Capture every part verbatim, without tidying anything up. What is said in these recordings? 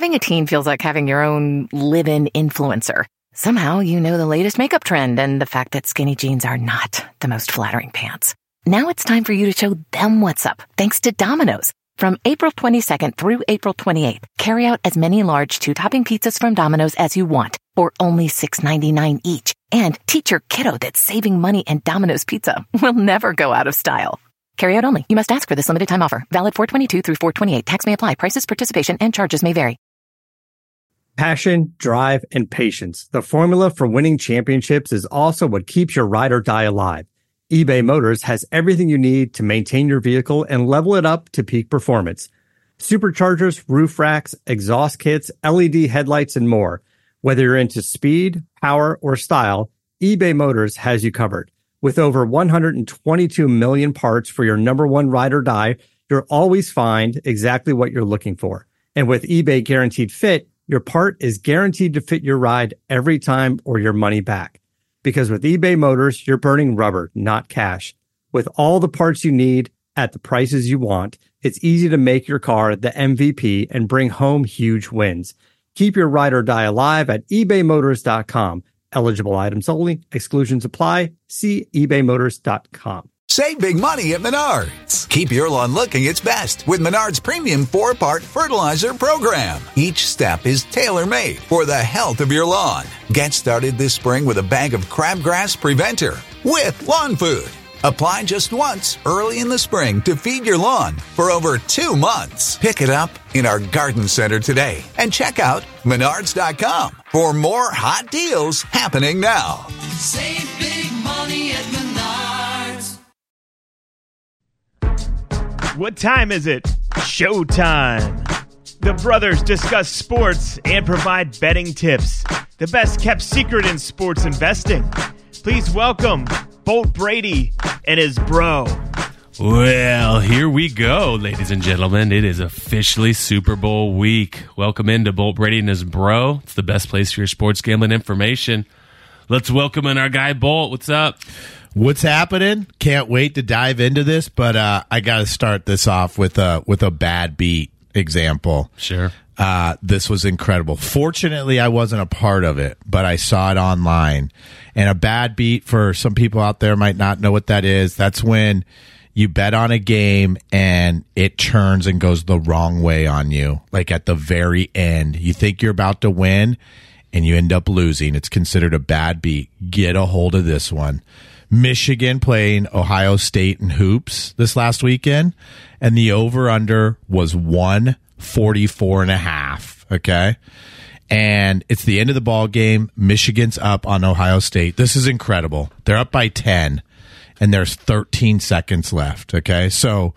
Having a teen feels like having your own live-in influencer. Somehow you know the latest makeup trend and the fact that skinny jeans are not the most flattering pants. Now it's time for you to show them what's up, thanks to Domino's. From April twenty-second through April twenty-eighth, carry out as many large two-topping pizzas from Domino's as you want for only six ninety-nine each. And teach your kiddo that saving money and Domino's Pizza will never go out of style. Carry out only. You must ask for this limited time offer. Valid four twenty-two through four twenty-eight. Tax may apply. Prices, participation, and charges may vary. Passion, drive, and patience. The formula for winning championships is also what keeps your ride or die alive. eBay Motors has everything you need to maintain your vehicle and level it up to peak performance. Superchargers, roof racks, exhaust kits, L E D headlights, and more. Whether you're into speed, power, or style, eBay Motors has you covered. With over one hundred twenty-two million parts for your number one ride or die, you'll always find exactly what you're looking for. And with eBay Guaranteed Fit, your part is guaranteed to fit your ride every time or your money back. Because with eBay Motors, you're burning rubber, not cash. With all the parts you need at the prices you want, it's easy to make your car the M V P and bring home huge wins. Keep your ride or die alive at ebay motors dot com. Eligible items only. Exclusions apply. See ebay motors dot com. Save big money at Menards. Keep your lawn looking its best with Menards Premium four-part fertilizer program. Each step is tailor-made for the health of your lawn. Get started this spring with a bag of crabgrass preventer with lawn food. Apply just once early in the spring to feed your lawn for over two months. Pick it up in our garden center today and check out menards dot com for more hot deals happening now. Save big money at Menards. What time is it? Showtime. The brothers discuss sports and provide betting tips. The best kept secret in sports investing. Please welcome Bolt Brady and his bro. Well, here we go, ladies and gentlemen. It is officially Super Bowl week. Welcome into Bolt Brady and his bro. It's the best place for your sports gambling information. Let's welcome in our guy, Bolt. What's up? What's happening? Can't wait to dive into this, but uh, I got to start this off with a, with a bad beat example. Sure. Uh, this was incredible. Fortunately, I wasn't a part of it, but I saw it online. And a bad beat, for some people out there might not know what that is. That's when you bet on a game and it turns and goes the wrong way on you. Like at the very end, you think you're about to win and you end up losing. It's considered a bad beat. Get a hold of this one. Michigan playing Ohio State in hoops this last weekend, and the over-under was one forty-four and a half, okay? And it's the end of the ball game. Michigan's up on Ohio State. This is incredible. They're up by ten, and there's thirteen seconds left, okay? So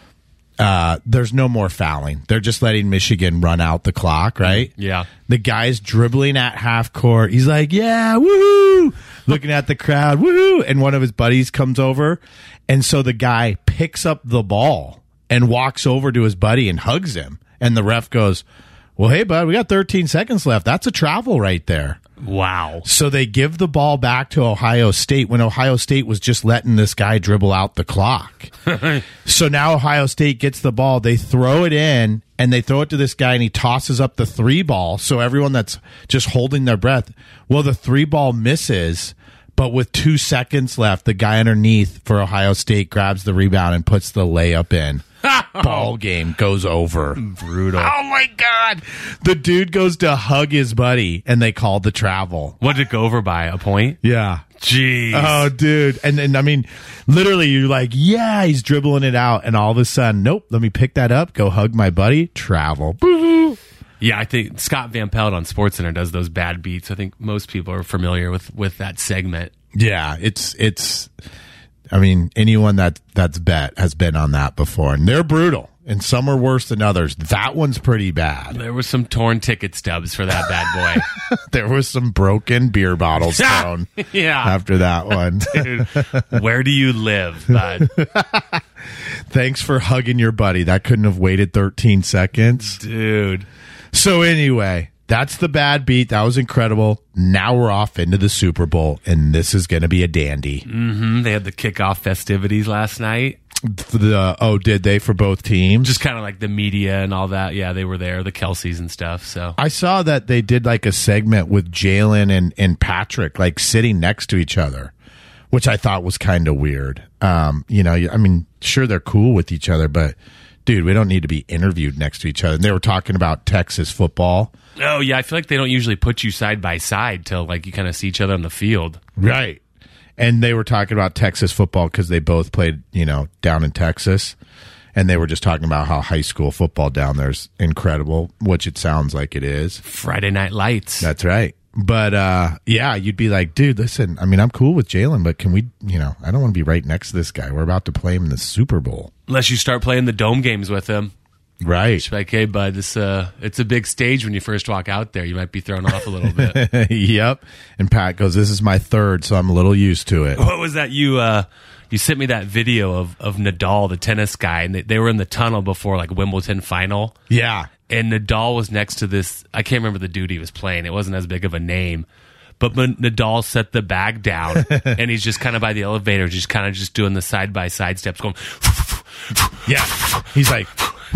uh, there's no more fouling. They're just letting Michigan run out the clock, right? Yeah. The guy's dribbling at half court. He's like, yeah, woohoo! Looking at the crowd, woohoo! And one of his buddies comes over, and so the guy picks up the ball and walks over to his buddy and hugs him. And the ref goes, well, hey, bud, we got thirteen seconds left. That's a travel right there. Wow. So they give the ball back to Ohio State when Ohio State was just letting this guy dribble out the clock. So now Ohio State gets the ball. They throw it in, and they throw it to this guy, and he tosses up the three ball. So everyone that's just holding their breath, well, the three ball misses, but with two seconds left, the guy underneath for Ohio State grabs the rebound and puts the layup in. Ball game goes over. Brutal. Oh, my God. The dude goes to hug his buddy, and they called the travel. What did it go over by? A point? Yeah. Jeez. Oh, dude. And, and I mean, literally, you're like, yeah, he's dribbling it out. And all of a sudden, nope, let me pick that up, go hug my buddy, travel. Boo-hoo. Yeah, I think Scott Van Pelt on SportsCenter does those bad beats. I think most people are familiar with, with that segment. Yeah, it's it's. I mean, anyone that that's bet has been on that before, and they're brutal. And some are worse than others. That one's pretty bad. There were some torn ticket stubs for that bad boy. There was some broken beer bottles thrown. Yeah. After that one, dude, where do you live, bud? Thanks for hugging your buddy. That couldn't have waited thirteen seconds, dude. So anyway, that's the bad beat. That was incredible. Now we're off into the Super Bowl, and this is going to be a dandy. Mm-hmm. They had the kickoff festivities last night. The oh, did they for both teams? Just kind of like the media and all that. Yeah, they were there, the Kelseys and stuff. So I saw that they did like a segment with Jalen and, and Patrick, like sitting next to each other, which I thought was kind of weird. Um, you know, I mean, sure, they're cool with each other, but dude, we don't need to be interviewed next to each other. And they were talking about Texas football. Oh, yeah, I feel like they don't usually put you side by side till like you kind of see each other on the field. Right. And they were talking about Texas football because they both played, you know, down in Texas. And they were just talking about how high school football down there is incredible, which it sounds like it is. Friday Night Lights. That's right. But, uh, yeah, you'd be like, dude, listen, I mean, I'm cool with Jalen, but can we, you know, I don't want to be right next to this guy. We're about to play him in the Super Bowl. Unless you start playing the dome games with him. Right. Just like, hey, bud, this, uh, it's a big stage when you first walk out there. You might be thrown off a little bit. Yep. And Pat goes, this is my third, so I'm a little used to it. What was that? You uh, you sent me that video of, of Nadal, the tennis guy, and they, they were in the tunnel before, like, Wimbledon final. Yeah. And Nadal was next to this, I can't remember the dude he was playing. It wasn't as big of a name. But when Nadal set the bag down, and he's just kind of by the elevator, just kind of just doing the side-by-side steps, going... Yeah. He's like...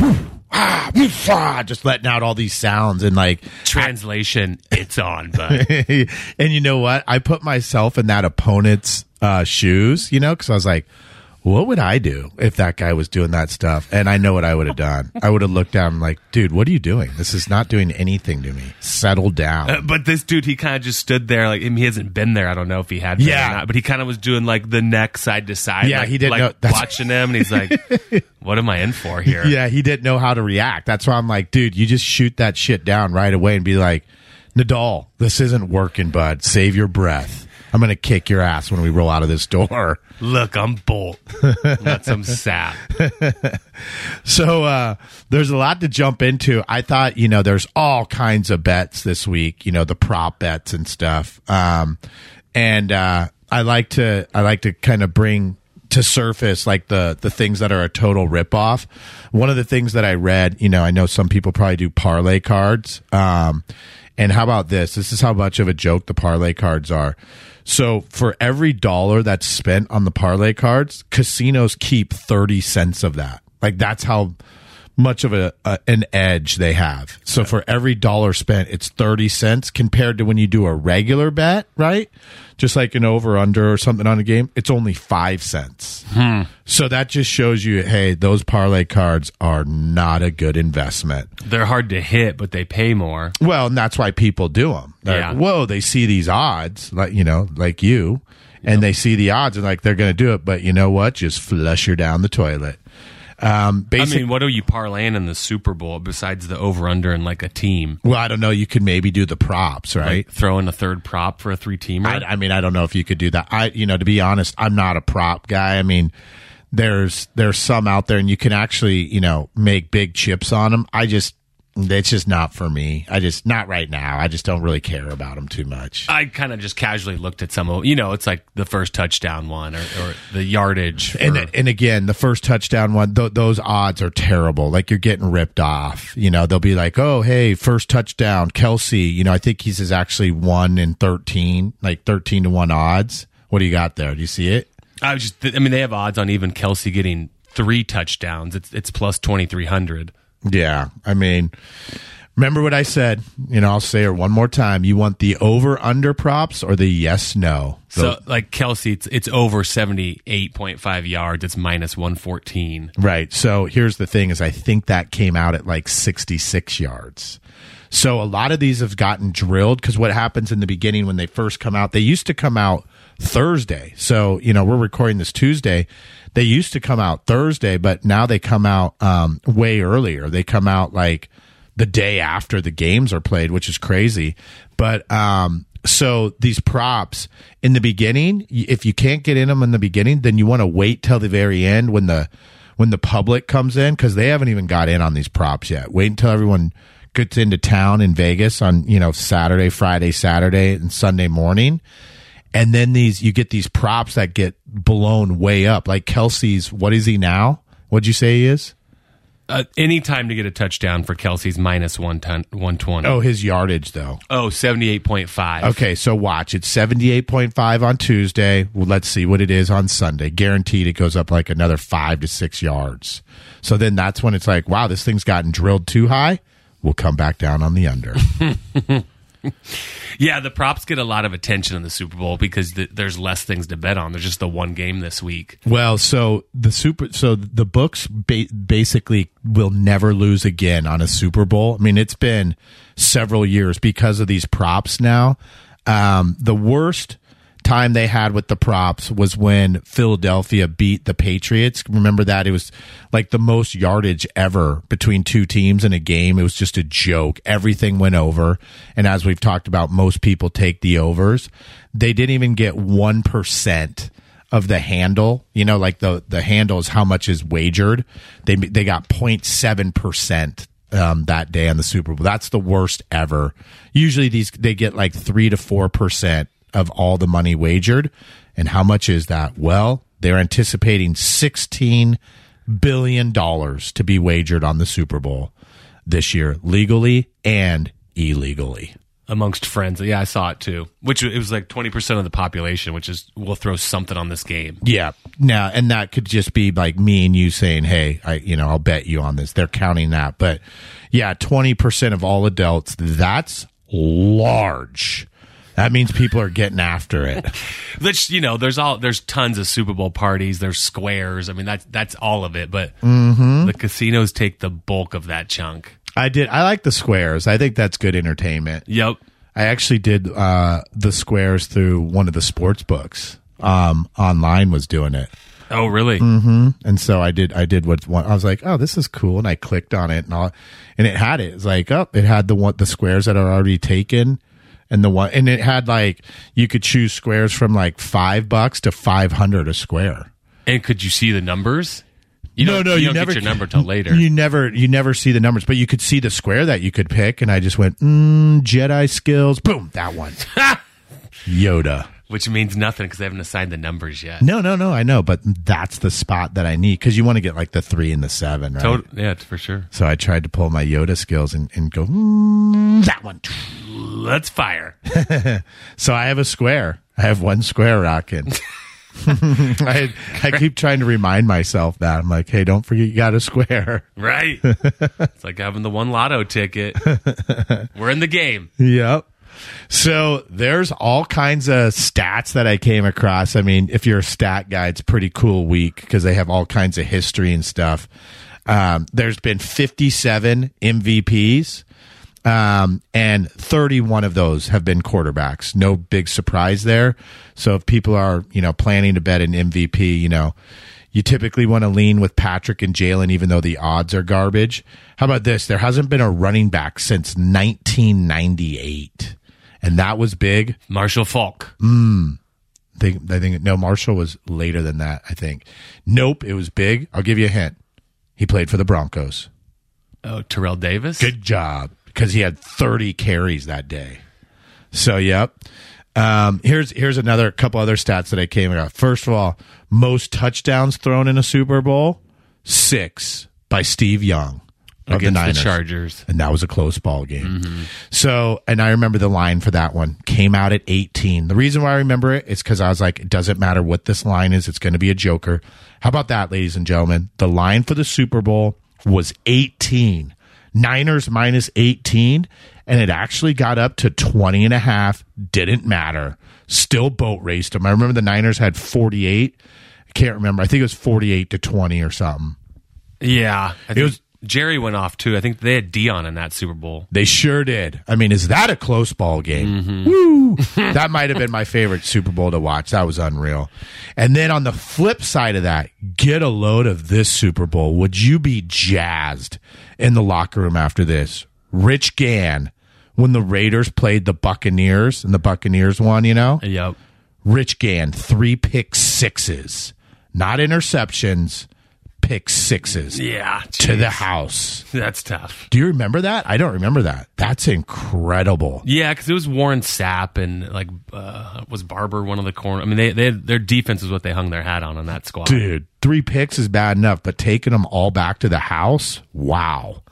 just letting out all these sounds and like translation it's on, bud. And you know what, I put myself in that opponent's uh shoes, you know, because I was like, what would I do if that guy was doing that stuff? And I know what I would have done. I would have looked down and like, dude, what are you doing? This is not doing anything to me. Settle down. Uh, but this dude, he kind of just stood there like, I mean, he hasn't been there. I don't know if he had been yeah. or not, but he kind of was doing like the neck side to side. Yeah, like, he didn't like know. That's... watching him, and he's like, what am I in for here? Yeah, he didn't know how to react. That's why I'm like, dude, you just shoot that shit down right away and be like, Nadal, this isn't working, bud. Save your breath. I'm going to kick your ass when we roll out of this door. Look, I'm Bolt. Not some sap. So uh, there's a lot to jump into. I thought, you know, there's all kinds of bets this week, you know, the prop bets and stuff. Um, and uh, I like to I like to kind of bring to surface like the the things that are a total ripoff. One of the things that I read, you know, I know some people probably do parlay cards. Um, and how about this? This is how much of a joke the parlay cards are. So for every dollar that's spent on the parlay cards, casinos keep thirty cents of that. Like that's how much of a, a an edge they have. So for every dollar spent, it's thirty cents compared to when you do a regular bet, right? Just like an over under or something on a game, it's only five cents. Hmm. So that just shows you, hey, those parlay cards are not a good investment. They're hard to hit, but they pay more. Well, and that's why people do them. They're, yeah. Whoa, they see these odds, like, you know, like you, and yep. They see the odds and like they're going to do it. But you know what? Just flush her down the toilet. Um, basic, I mean, what are you parlaying in the Super Bowl besides the over-under and like a team? Well, I don't know. You could maybe do the props, right? Like throw in a third prop for a three-teamer? I, I mean, I don't know if you could do that. I, you know, to be honest, I'm not a prop guy. I mean, there's there's some out there, and you can actually, you know, make big chips on them. I just, it's just not for me. I just, not right now. I just don't really care about them too much. I kind of just casually looked at some of, you know, it's like the first touchdown one or, or the yardage. For, and and again, the first touchdown one, th- those odds are terrible. Like you're getting ripped off. You know, they'll be like, oh, hey, first touchdown, Kelsey. You know, I think he's is actually one in thirteen, like thirteen to one odds. What do you got there? Do you see it? I was just, I mean, they have odds on even Kelsey getting three touchdowns. It's it's plus twenty-three hundred. Yeah, I mean, remember what I said. You know, I'll say it one more time. You want the over-under props or the yes-no? So, like Kelsey, it's, it's over seventy-eight point five yards. It's minus one fourteen. Right. So here's the thing is I think that came out at like sixty-six yards. So a lot of these have gotten drilled because what happens in the beginning when they first come out, they used to come out Thursday. So, you know, we're recording this Tuesday. They used to come out Thursday, but now they come out um, way earlier. They come out like the day after the games are played, which is crazy. But um, so these props in the beginning, if you can't get in them in the beginning, then you want to wait till the very end when the when the public comes in because they haven't even got in on these props yet. Wait until everyone gets into town in Vegas on, you know, Saturday, Friday, Saturday, and Sunday morning. And then these, you get these props that get blown way up. Like Kelsey's, what is he now? What'd you say he is? Uh, any time to get a touchdown for Kelsey's minus one twenty. Oh, his yardage, though. Oh, seventy-eight point five. Okay, so watch. It's seventy-eight point five on Tuesday. Well, let's see what it is on Sunday. Guaranteed it goes up like another five to six yards. So then that's when it's like, wow, this thing's gotten drilled too high. We'll come back down on the under. Yeah, the props get a lot of attention in the Super Bowl because th- there's less things to bet on. There's just the one game this week. Well, so the super, so the books ba- basically will never lose again on a Super Bowl. I mean, it's been several years because of these props now. Um, the worst time they had with the props was when Philadelphia beat the Patriots. Remember that? It was like the most yardage ever between two teams in a game. It was just a joke. Everything went over. And as we've talked about, most people take the overs. They didn't even get one percent of the handle. You know, like the, the handle is how much is wagered. They, they got zero point seven percent um, that day on the Super Bowl. That's the worst ever. Usually these, they get like three to four percent of all the money wagered. And how much is that? Well, they're anticipating sixteen billion dollars to be wagered on the Super Bowl this year, legally and illegally. Amongst friends. Yeah, I saw it too. Which it was like twenty percent of the population, which is we'll throw something on this game. Yeah. Now, and that could just be like me and you saying, hey, I, you know, I'll bet you on this. They're counting that. But yeah, twenty percent of all adults, that's large. That means people are getting after it. Which, you know, there's all there's tons of Super Bowl parties. There's squares. I mean, that's that's all of it. But mm-hmm. the casinos take the bulk of that chunk. I did. I like the squares. I think that's good entertainment. Yep. I actually did uh, the squares through one of the sports books. Um, online was doing it. Oh, really? Mm-hmm. And so I did. I did what one. I was like, oh, this is cool, and I clicked on it, and all, and it had it. It's like, oh, it had the one the squares that are already taken. And the one, and it had like you could choose squares from like five bucks to five hundred a square. And could you see the numbers? You no, don't, no, you, you don't never get your number till later. You never, you never see the numbers, but you could see the square that you could pick. And I just went, mm, Jedi skills, boom, that one, Yoda. Which means nothing because they haven't assigned the numbers yet. No, no, no, I know, but that's the spot that I need because you want to get like the three and the seven, right? Tot- yeah, for sure. So I tried to pull my Yoda skills and, and go, mm, that one. Let's fire. So I have a square. I have one square rocking. I, I keep trying to remind myself that. I'm like, hey, don't forget you got a square. Right. It's like having the one lotto ticket. We're in the game. Yep. So there's all kinds of stats that I came across. I mean, if you're a stat guy, it's a pretty cool week because they have all kinds of history and stuff. Um, there's been fifty-seven M V Ps, um, and thirty-one of those have been quarterbacks. No big surprise there. So if people are, you know, planning to bet an M V P, you know, you typically want to lean with Patrick and Jalen, even though the odds are garbage. How about this? There hasn't been a running back since nineteen ninety-eight. And that was big. Marshall Faulk. Mm. They, I think, no, Marshall was later than that, I think. Nope, it was big. I'll give you a hint. He played for the Broncos. Oh, Terrell Davis? Good job. Because he had thirty carries that day. So, yep. Um, here's here's another couple other stats that I came across. First of all, most touchdowns thrown in a Super Bowl, six by Steve Young. Against the, the Chargers. And that was a close ball game. Mm-hmm. So, and I remember the line for that one came out at eighteen. The reason why I remember it is because I was like, it doesn't matter what this line is. It's going to be a joker. How about that, ladies and gentlemen? The line for the Super Bowl was eighteen. Niners minus eighteen. And it actually got up to twenty and a half. Didn't matter. Still boat raced them. I remember the Niners had forty-eight. I can't remember. I think it was forty-eight to twenty or something. Yeah. I it think- was. Jerry went off, too. I think they had Dion in that Super Bowl. They sure did. I mean, is that a close ball game? Mm-hmm. Woo! That might have been my favorite Super Bowl to watch. That was unreal. And then on the flip side of that, get a load of this Super Bowl. Would you be jazzed in the locker room after this? Rich Gann, when the Raiders played the Buccaneers, and the Buccaneers won, you know? Yep. Rich Gann, three pick sixes. Not interceptions, pick sixes Yeah, to geez. the house. That's tough. Do you remember that? I don't remember that. That's incredible. Yeah, because it was Warren Sapp and like uh, was Barber one of the corner. I mean, they, they had, their defense is what they hung their hat on on that squad. Dude, three picks is bad enough, but taking them all back to the house, wow.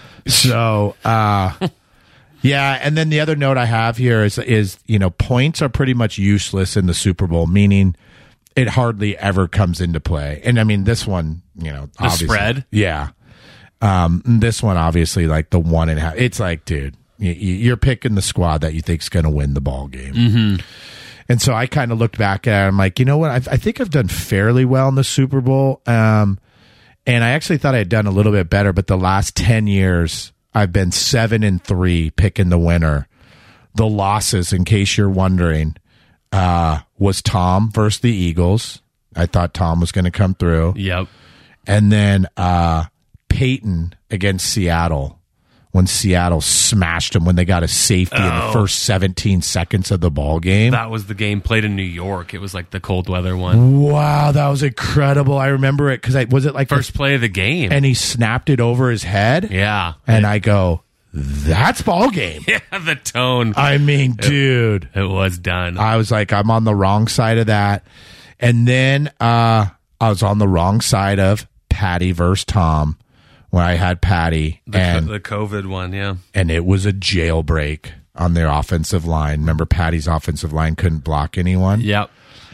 So, uh, yeah, and then the other note I have here is is you know points are pretty much useless in the Super Bowl, meaning it hardly ever comes into play. And I mean, this one, you know, The obviously, spread? yeah. Um, this one, obviously, like the one and a half. It's like, dude, you, you're picking the squad that you think's going to win the ball game. Mm-hmm. And so I kind of looked back at it. I'm like, you know what? I've, I think I've done fairly well in the Super Bowl. Um, and I actually thought I had done a little bit better, but the last ten years, I've been seven and three picking the winner. The losses, in case you're wondering, uh, was Tom versus the Eagles. I thought Tom was going to come through. Yep. And then uh, Peyton against Seattle, when Seattle smashed them when they got a safety Oh. in the first seventeen seconds of the ball game. That was the game played in New York. It was like the cold weather one. Wow, that was incredible. I remember it because I was it like First play of the game. and he snapped it over his head. yeah. And I go, that's ball game. Yeah, the tone. I mean, dude, It was done. I was like, I'm on the wrong side of that. And then uh, I was on the wrong side of Patty versus Tom when I had Patty. the, and the COVID one, yeah. and it was a jailbreak on their offensive line. Remember, Patty's offensive line couldn't block anyone. Yep.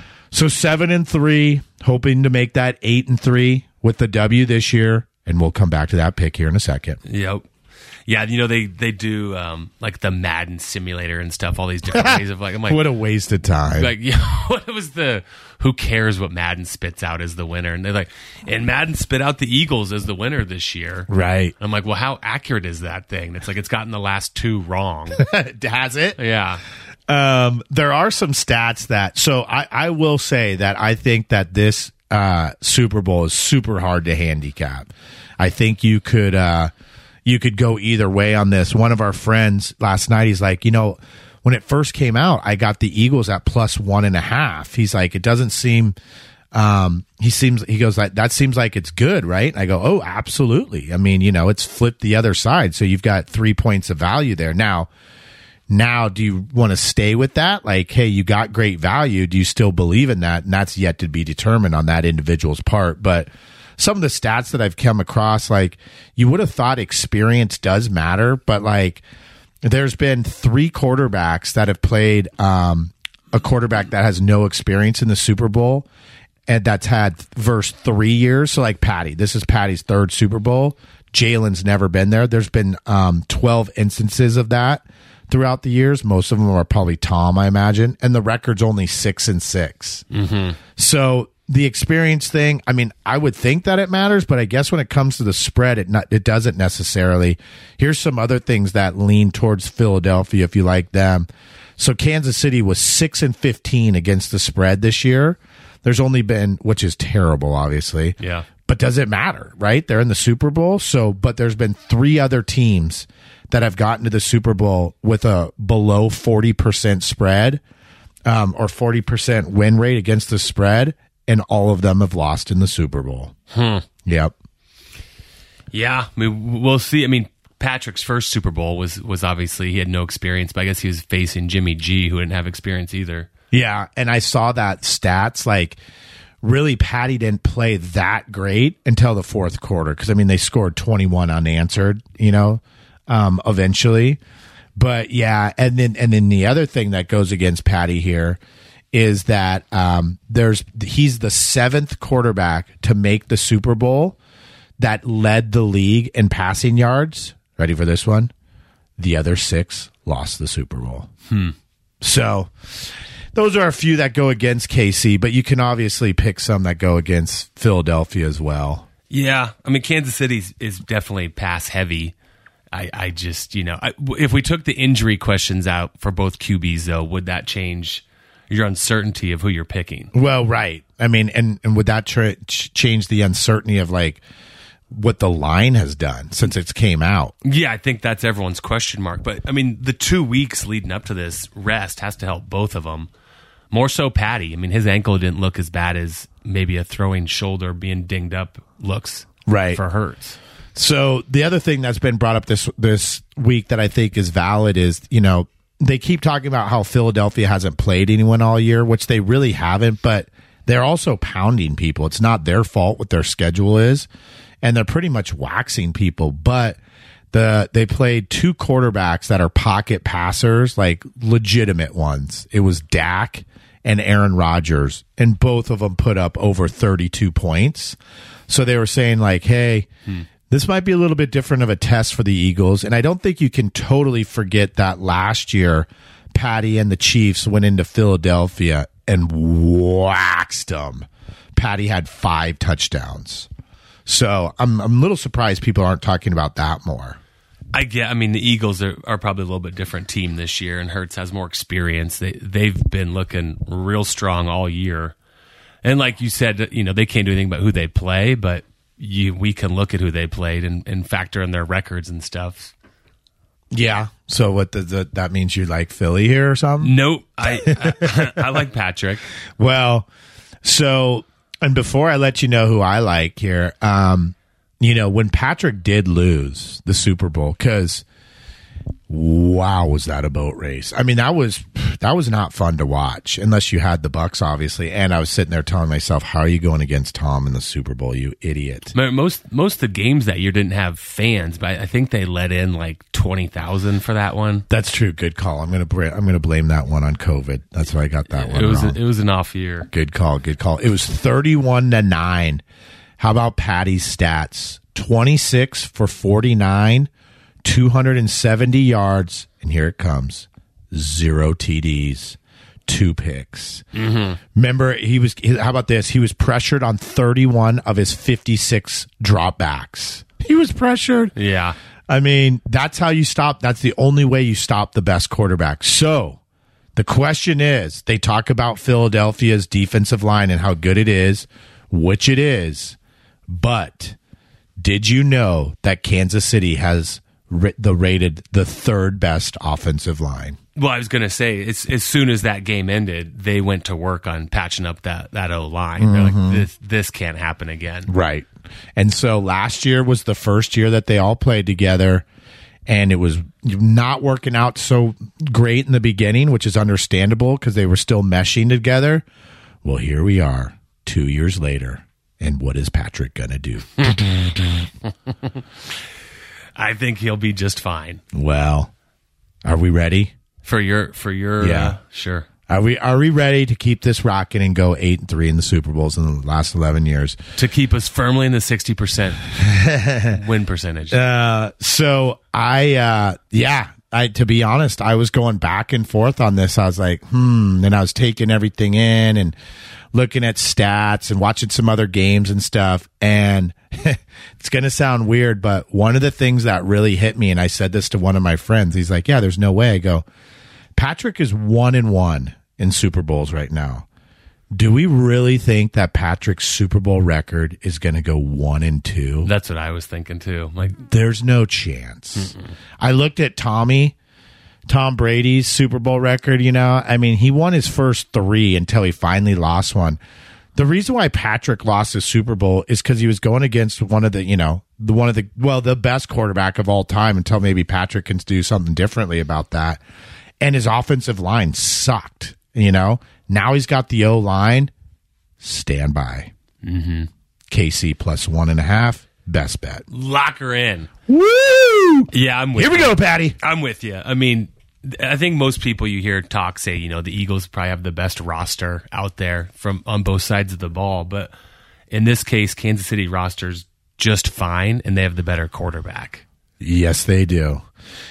So seven and three, hoping to make that eight and three with the W this year, and we'll come back to that pick here in a second. Yep. Yeah, you know, they, they do um, like the Madden simulator and stuff, all these different ways of like, I'm like, What a waste of time! like, yeah, what was the, who cares what Madden spits out as the winner? And they're like, and Madden spit out the Eagles as the winner this year. Right? I'm like, well, how accurate is that thing? It's like, it's gotten the last two wrong. Has it? Yeah. Um, there are some stats that. So I, I will say that I think that this uh, Super Bowl is super hard to handicap. I think you could uh, you could go either way on this. One of our friends last night, he's like, you know, when it first came out, I got the Eagles at plus one and a half. He's like, it doesn't seem. Um, he seems. He goes like that seems like it's good, right? I go, oh, absolutely. I mean, you know, it's flipped the other side, so you've got three points of value there now. Now, do you want to stay with that? Like, hey, you got great value. Do you still believe in that? And that's yet to be determined on that individual's part. But some of the stats that I've come across, like, you would have thought experience does matter, but like, there's been three quarterbacks that have played um, a quarterback that has no experience in the Super Bowl, and that's had verse three years. So, like Patty, this is Patty's third Super Bowl. Jalen's never been there. There's been um, twelve instances of that throughout the years. Most of them are probably Tom, I imagine, and the record's only six and six. Mm-hmm. So the experience thing, I mean, I would think that it matters, but I guess when it comes to the spread, it not, it doesn't necessarily. Here's some other things that lean towards Philadelphia if you like them. So Kansas City was six and fifteen against the spread this year. There's only been, which is terrible, obviously. Yeah. But does it matter, right? They're in the Super Bowl. So, but there's been three other teams that have gotten to the Super Bowl with a below forty percent spread um, or forty percent win rate against the spread, and all of them have lost in the Super Bowl. Hmm. Yep. Yeah. I mean, we'll see. I mean, Patrick's first Super Bowl was, was obviously, he had no experience, but I guess he was facing Jimmy G, who didn't have experience either. Yeah, and I saw that stats, like, really Patty didn't play that great until the fourth quarter, because, I mean, they scored twenty-one unanswered, you know, um, eventually. But, yeah, and then and then the other thing that goes against Patty here is that um, there's he's the seventh quarterback to make the Super Bowl that led the league in passing yards. Ready for this one? The other six lost the Super Bowl. Hmm. So those are a few that go against K C, but you can obviously pick some that go against Philadelphia as well. Yeah. I mean, Kansas City is definitely pass heavy. I, I just, you know, I, if we took the injury questions out for both Q Bs, though, would that change your uncertainty of who you're picking? Well, right. I mean, and, and would that tra- ch- change the uncertainty of, like, what the line has done since it came out? Yeah, I think that's everyone's question mark. But, I mean, the two weeks leading up to this rest has to help both of them. More so Patty. I mean, his ankle didn't look as bad as maybe a throwing shoulder being dinged up looks right. for Hurts. So the other thing that's been brought up this this week that I think is valid is, you know, they keep talking about how Philadelphia hasn't played anyone all year, which they really haven't, but they're also pounding people. It's not their fault what their schedule is, and they're pretty much waxing people, but the they played two quarterbacks that are pocket passers, like legitimate ones. It was Dak and Aaron Rodgers, and both of them put up over thirty-two points. So they were saying like, hey, hmm. this might be a little bit different of a test for the Eagles, and I don't think you can totally forget that last year Patty and the Chiefs went into Philadelphia and waxed them. Patty had five touchdowns. So I'm, I'm a little surprised people aren't talking about that more. I get. I mean, the Eagles are, are probably a little bit different team this year, and Hurts has more experience. They they've been looking real strong all year, and like you said, you know, they can't do anything about who they play, but you we can look at who they played and, and factor in their records and stuff. Yeah. So what does that, that means? You like Philly here or something? Nope. I I, I like Patrick. Well, so and before I let you know who I like here, um. You know, when Patrick did lose the Super Bowl, because wow, was that a boat race? I mean, that was that was not fun to watch, unless you had the Bucks, obviously. And I was sitting there telling myself, "How are you going against Tom in the Super Bowl, you idiot?" Most most of the games that year didn't have fans, but I think they let in like twenty thousand for that one. That's true. Good call. I'm gonna br- I'm gonna blame that one on COVID. That's why I got that one It was wrong. A, it was an off year. Good call. Good call. It was thirty-one to nine. How about Patty's stats? twenty-six for forty-nine, two hundred seventy yards, and here it comes. Zero T Ds, two picks. Mm-hmm. Remember, he was, how about this? He was pressured on thirty-one of his fifty-six dropbacks. He was pressured. Yeah. I mean, that's how you stop. That's the only way you stop the best quarterback. So the question is, they talk about Philadelphia's defensive line and how good it is, which it is. But did you know that Kansas City has ri- the rated the third best offensive line? Well, I was going to say, it's, as soon as that game ended, they went to work on patching up that, that O-line. Mm-hmm. They're like, this, this can't happen again. Right. And so last year was the first year that they all played together, and it was not working out so great in the beginning, which is understandable because they were still meshing together. Well, here we are two years later. And what is Patrick going to do? I think he'll be just fine. Well, are we ready? For your, for your, yeah, uh, sure. Are we, are we ready to keep this rocking and go eight and three in the Super Bowls in the last eleven years? To keep us firmly in the sixty percent win percentage. Uh, so I, uh, yeah, I, to be honest, I was going back and forth on this. I was like, hmm, and I was taking everything in and looking at stats and watching some other games and stuff. And it's going to sound weird, but one of the things that really hit me, and I said this to one of my friends, he's like, yeah, there's no way. I go, Patrick is one and one in Super Bowls right now. Do we really think that Patrick's Super Bowl record is going to go one and two? That's what I was thinking too. Like, there's no chance. Mm-mm. I looked at Tommy, Tom Brady's Super Bowl record. You know, I mean, he won his first three until he finally lost one. The reason why Patrick lost his Super Bowl is because he was going against one of the, you know, the one of the well, the best quarterback of all time. Until maybe Patrick can do something differently about that. And his offensive line sucked. You know, now he's got the O line. Stand by. Mm-hmm. K C plus one and a half. Best bet. Lock her in. Woo! Yeah, I'm with Here you. we go, Patty. I'm with you. I mean, I think most people you hear talk say, you know, the Eagles probably have the best roster out there from on both sides of the ball. But in this case, Kansas City roster's just fine, and they have the better quarterback. Yes, they do.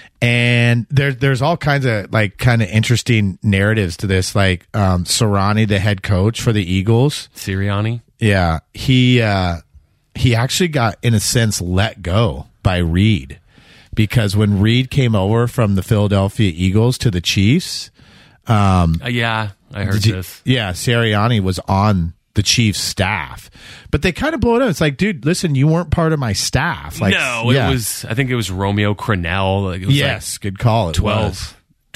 And there, there's all kinds of like kind of interesting narratives to this. Like um, Sirianni, the head coach for the Eagles, Sirianni, yeah, he uh, he actually got in a sense let go by Reed, because when Reed came over from the Philadelphia Eagles to the Chiefs, um, uh, yeah, I heard you, this. Yeah, Sirianni was on the Chiefs staff, but they kind of blow it up. It's like, dude, listen, you weren't part of my staff. Like, no, yeah. it was. I think it was Romeo Crennel. Like, it was yes, like good call. It twelve, was.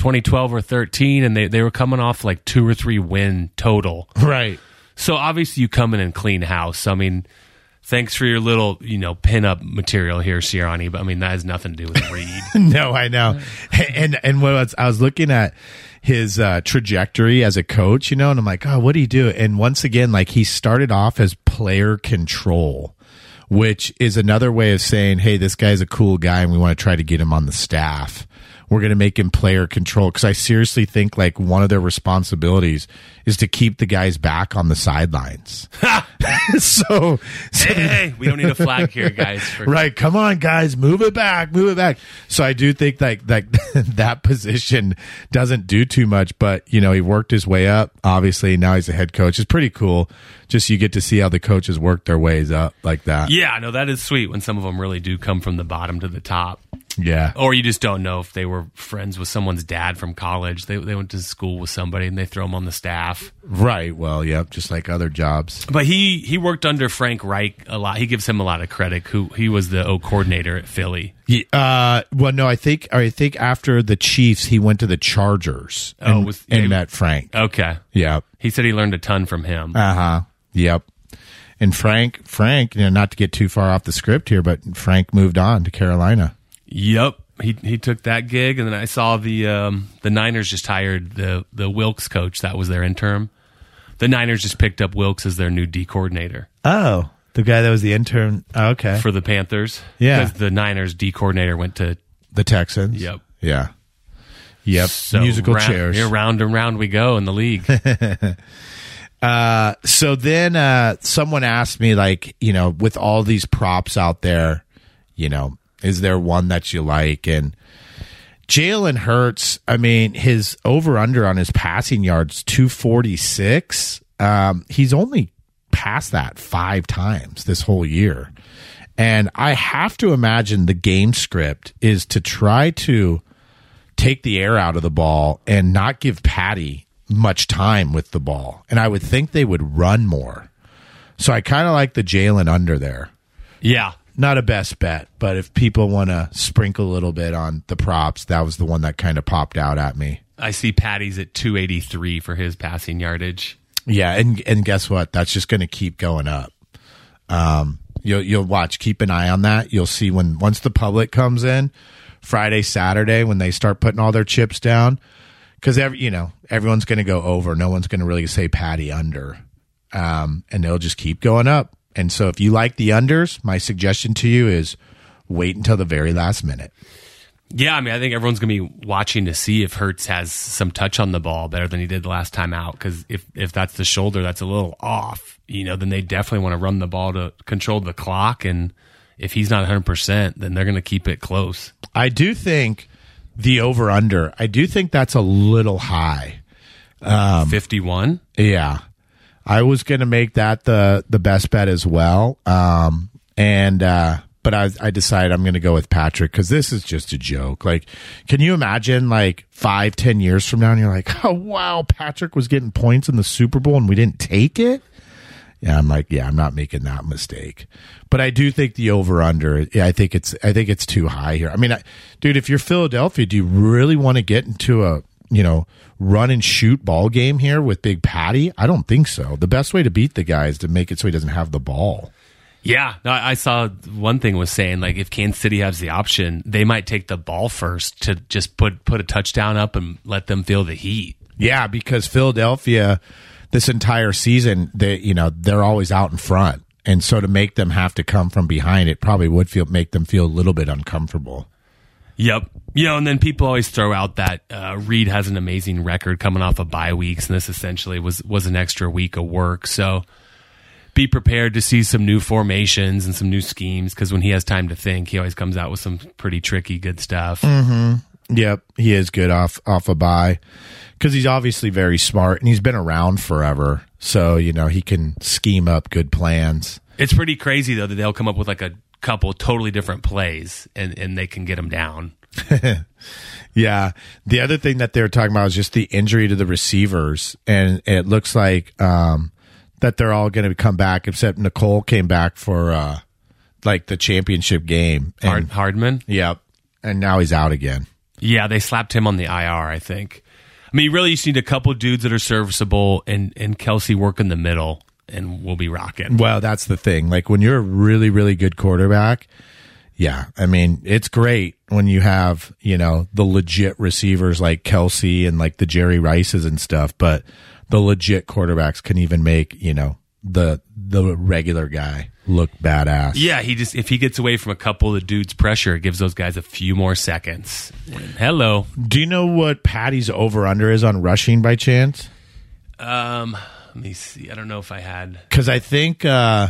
twenty twelve or thirteen, and they, they were coming off like two or three win total. Right. So obviously you come in and clean house. I mean, thanks for your little, you know, pin-up material here, Sirianni, but I mean, that has nothing to do with Reed. No, I know. And and what I was, I was looking at his uh, trajectory as a coach, you know, and I'm like, oh, what do you do? And once again, like he started off as player control, which is another way of saying, hey, this guy's a cool guy and we want to try to get him on the staff. We're going to make him player control, because I seriously think like one of their responsibilities is to keep the guys back on the sidelines. so, so hey, hey, we don't need a flag here, guys. For- right. Come on, guys. Move it back. Move it back. So I do think like, like that position doesn't do too much, but you know, he worked his way up. Obviously now he's a head coach. It's pretty cool. Just you get to see how the coaches work their ways up like that. Yeah, no, that is sweet when some of them really do come from the bottom to the top. Yeah. Or you just don't know if they were friends with someone's dad from college. They they went to school with somebody and they throw them on the staff. Right. Well, yep. Just like other jobs. But he, he worked under Frank Reich a lot. He gives him a lot of credit. Who he was the O coordinator at Philly. Yeah, uh, well, no, I think I think after the Chiefs, he went to the Chargers and, oh, was, and yeah, met Frank. Okay. Yep. He said he learned a ton from him. Uh huh. Yep. And Frank, Frank, you know, not to get too far off the script here, but Frank moved on to Carolina. Yep. He he took that gig, and then I saw the um, the Niners just hired the the Wilkes coach. That was their interim. The Niners just picked up Wilkes as their new D coordinator. Oh, the guy that was the intern. Oh, okay. For the Panthers. Yeah. Because the Niners D coordinator went to the Texans. Yep. Yeah. Yep. So Musical round, chairs. Here, round and round we go in the league. uh, so then uh, someone asked me, like, you know, with all these props out there, you know, is there one that you like? And Jalen Hurts, I mean, his over-under on his passing yards, two forty-six. Um, he's only passed that five times this whole year. And I have to imagine the game script is to try to take the air out of the ball and not give Patty much time with the ball. And I would think they would run more. So I kind of like the Jalen under there. Yeah. Not a best bet, but if people want to sprinkle a little bit on the props, that was the one that kind of popped out at me. I see Patty's at two eighty-three for his passing yardage. Yeah, and and guess what? That's just going to keep going up. Um, you'll you'll watch. Keep an eye on that. You'll see when once the public comes in, Friday, Saturday, when they start putting all their chips down, because every you know everyone's going to go over. No one's going to really say Patty under, um, and they'll just keep going up. And so if you like the unders, my suggestion to you is wait until the very last minute. Yeah, I mean, I think everyone's going to be watching to see if Hurts has some touch on the ball better than he did the last time out. Because if, if that's the shoulder that's a little off, you know, then they definitely want to run the ball to control the clock. And if he's not one hundred percent, then they're going to keep it close. I do think the over-under, I do think that's a little high. Um, fifty-one? Yeah. I was going to make that the, the best bet as well. Um, and, uh, but I, I decided I'm going to go with Patrick because this is just a joke. Like, can you imagine like five, ten years from now and you're like, oh, wow, Patrick was getting points in the Super Bowl and we didn't take it? Yeah, I'm like, yeah, I'm not making that mistake. But I do think the over under, yeah, I think it's, I think it's too high here. I mean, I, dude, if you're Philadelphia, do you really want to get into a, you know, run and shoot ball game here with Big Patty? I don't think so. The best way to beat the guy is to make it so he doesn't have the ball. Yeah, no, I saw one thing was saying like if Kansas City has the option, they might take the ball first to just put put a touchdown up and let them feel the heat. Yeah, because Philadelphia this entire season, they you know they're always out in front, and so to make them have to come from behind, it probably would feel make them feel a little bit uncomfortable. Yep. You know, and then people always throw out that uh, Reed has an amazing record coming off of bye weeks, and this essentially was was an extra week of work. So be prepared to see some new formations and some new schemes, because when he has time to think, he always comes out with some pretty tricky, good stuff. Mm-hmm. Yep, he is good off off a bye because he's obviously very smart and he's been around forever. So, you know, he can scheme up good plans. It's pretty crazy, though, that they'll come up with like a couple totally different plays and, and they can get them down. Yeah. The other thing that they're talking about is just the injury to the receivers. And it looks like um, that they're all going to come back, except Nicole came back for uh, like the championship game. And, Hard, Hardman? Yep. And now he's out again. Yeah, they slapped him on the I R, I think. I mean, you really just need a couple dudes that are serviceable and, and Kelsey work in the middle, and we'll be rocking. Well, that's the thing. Like, when you're a really, really good quarterback, yeah, I mean, it's great when you have, you know, the legit receivers like Kelsey and like the Jerry Rices and stuff, but the legit quarterbacks can even make, you know, the the regular guy look badass. Yeah, he just if he gets away from a couple of dudes' pressure, it gives those guys a few more seconds. And hello. Do you know what Patty's over-under is on rushing by chance? Um, let me see. I don't know if I had. Because I think, uh,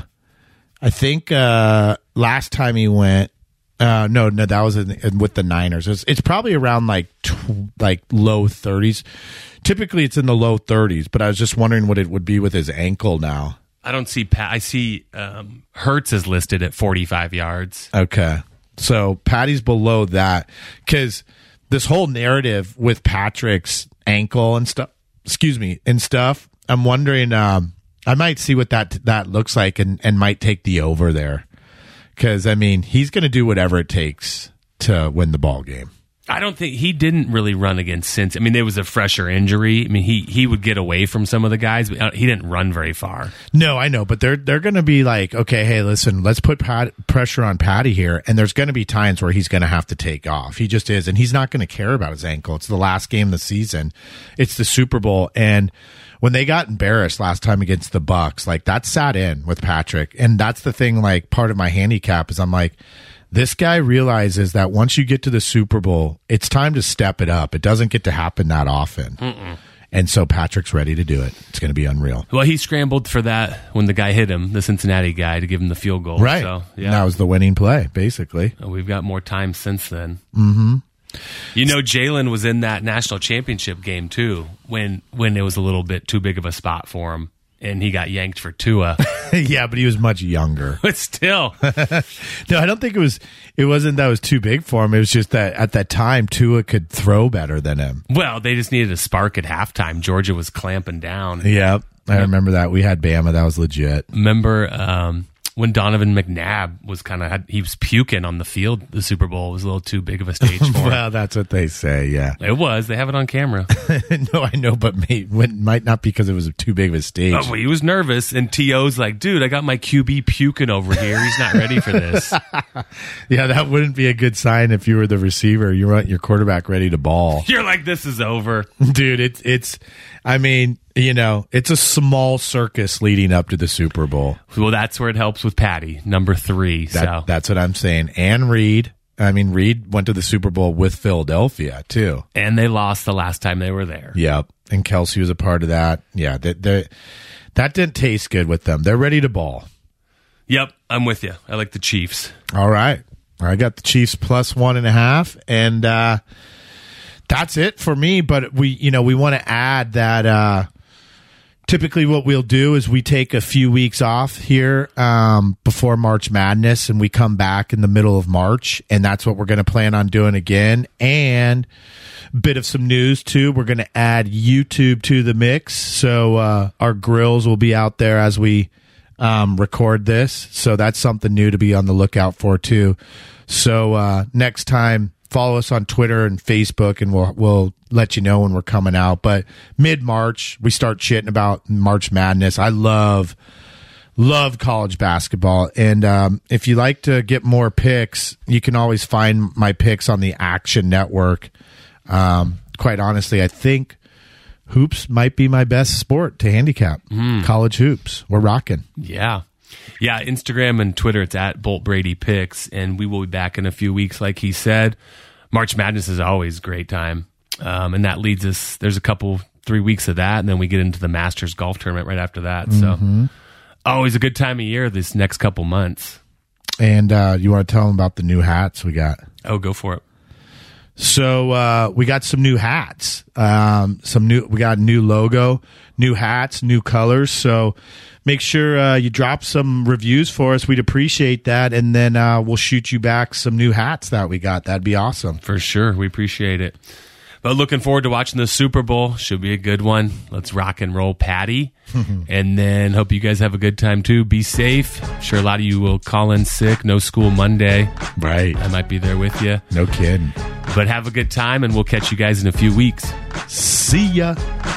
I think uh, last time he went, uh, no, no, that was in, in, with the Niners. It's, it's probably around like tw- like low thirties. Typically, it's in the low thirties, but I was just wondering what it would be with his ankle now. I don't see Pat. I see um, Hurts is listed at forty-five yards. Okay. So Patty's below that because this whole narrative with Patrick's ankle and stuff, excuse me, and stuff, I'm wondering, um, I might see what that that looks like and, and might take the over there. Because, I mean, he's going to do whatever it takes to win the ball game. I don't think he didn't really run against Cincy. I mean, there was a fresher injury. I mean, he he would get away from some of the guys, but he didn't run very far. No, I know, but they're they're going to be like, okay, hey, listen, let's put Pat, pressure on Patty here, and there's going to be times where he's going to have to take off. He just is, and he's not going to care about his ankle. It's the last game of the season. It's the Super Bowl, and when they got embarrassed last time against the Bucks, like that sat in with Patrick, and that's the thing. Like part of my handicap is I'm like, this guy realizes that once you get to the Super Bowl, it's time to step it up. It doesn't get to happen that often. Mm-mm. And so Patrick's ready to do it. It's going to be unreal. Well, he scrambled for that when the guy hit him, the Cincinnati guy, to give him the field goal. Right. So, yeah. That was the winning play, basically. We've got more time since then. Mm-hmm. You know, Jalen was in that national championship game, too, when when it was a little bit too big of a spot for him. And he got yanked for Tua. Yeah, but he was much younger. But still. No, I don't think it was, it wasn't that it was too big for him. It was just that at that time, Tua could throw better than him. Well, they just needed a spark at halftime. Georgia was clamping down. Yep, I remember that. We had Bama. That was legit. Remember um, when Donovan McNabb was kind of, he was puking on the field, the Super Bowl was a little too big of a stage for him. Well, that's what they say, yeah. It was. They have it on camera. No, I know, but may, when, might not because it was too big of a stage. Oh, well, he was nervous, and T O's like, dude, I got my Q B puking over here. He's not ready for this. Yeah, that wouldn't be a good sign if you were the receiver. You want your quarterback ready to ball. You're like, this is over. Dude, it's, it's, I mean, you know, it's a small circus leading up to the Super Bowl. Well, that's where it helps with Patty, number three. That, so that's what I'm saying. And Reed. I mean, Reed went to the Super Bowl with Philadelphia, too. And they lost the last time they were there. Yep. And Kelsey was a part of that. Yeah, they, they, that didn't taste good with them. They're ready to ball. Yep, I'm with you. I like the Chiefs. All right. I got the Chiefs plus one and a half. And uh, that's it for me. But we, you know, we want to add that uh, typically what we'll do is we take a few weeks off here um, before March Madness, and we come back in the middle of March, and that's what we're going to plan on doing again. And a bit of some news, too. We're going to add YouTube to the mix, so uh, our grills will be out there as we um, record this, so that's something new to be on the lookout for, too. So uh, next time, follow us on Twitter and Facebook, and we'll we'll let you know when we're coming out. But mid-March, we start chitting about March Madness. I love, love college basketball. And um, if you like to get more picks, you can always find my picks on the Action Network. Um, quite honestly, I think hoops might be my best sport to handicap. Mm. College hoops. We're rocking. Yeah. Yeah, Instagram and Twitter, it's at Bolt Brady Picks, and we will be back in a few weeks, like he said. March Madness is always a great time, um, and that leads us, there's a couple, three weeks of that, and then we get into the Masters Golf Tournament right after that. Mm-hmm. So always a good time of year this next couple months. And uh, you want to tell them about the new hats we got? Oh, go for it. So uh, we got some new hats. Um, some new. We got a new logo, new hats, new colors. So make sure uh, you drop some reviews for us. We'd appreciate that, and then uh, we'll shoot you back some new hats that we got. That'd be awesome. For sure, we appreciate it. But looking forward to watching the Super Bowl. Should be a good one. Let's rock and roll, Patty. And then hope you guys have a good time, too. Be safe. I'm sure a lot of you will call in sick. No school Monday. Right. I might be there with you. No kidding. But have a good time, and we'll catch you guys in a few weeks. See ya.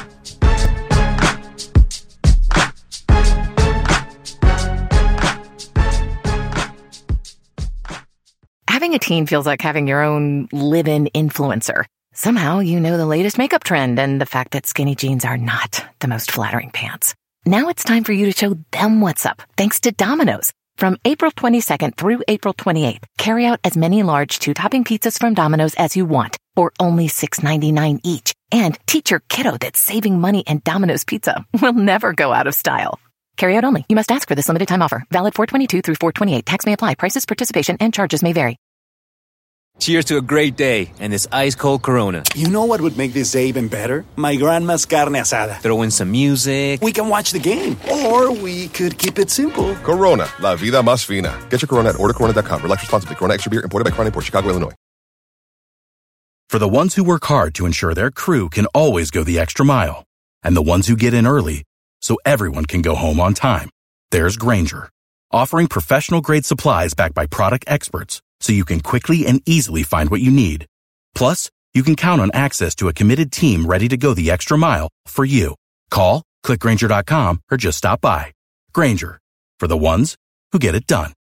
Having a teen feels like having your own live-in influencer. Somehow you know the latest makeup trend and the fact that skinny jeans are not the most flattering pants. Now it's time for you to show them what's up, thanks to Domino's. From April twenty-second through April twenty-eighth, carry out as many large two-topping pizzas from Domino's as you want, for only six ninety-nine each. And teach your kiddo that saving money and Domino's pizza will never go out of style. Carry out only. You must ask for this limited time offer. Valid four twenty-two through four twenty-eight. Tax may apply. Prices, participation, and charges may vary. Cheers to a great day and this ice-cold Corona. You know what would make this day even better? My grandma's carne asada. Throw in some music. We can watch the game. Or we could keep it simple. Corona, la vida más fina. Get your Corona at order corona dot com. Relax responsibly. Corona Extra Beer, imported by Crown Imports, Chicago, Illinois. For the ones who work hard to ensure their crew can always go the extra mile, and the ones who get in early so everyone can go home on time, there's Grainger, offering professional-grade supplies backed by product experts so you can quickly and easily find what you need. Plus, you can count on access to a committed team ready to go the extra mile for you. Call, click Grainger dot com, or just stop by. Grainger, for the ones who get it done.